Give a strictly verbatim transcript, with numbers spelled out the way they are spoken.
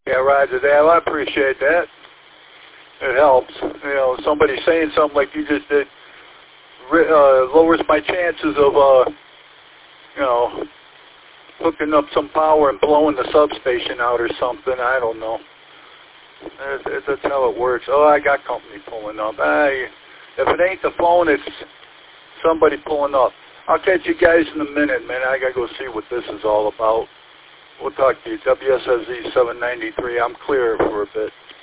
Yeah, Roger that. Well, I appreciate that. It helps. You know, somebody saying something like you just did uh, lowers my chances of, uh, you know, hooking up some power and blowing the substation out or something. I don't know. That's, that's how it works. Oh, I got company pulling up. I, if it ain't the phone, it's somebody pulling up. I'll catch you guys in a minute, man. I got to go see what this is all about. We'll talk to you. W S S Z seven ninety-three. I'm clear for a bit.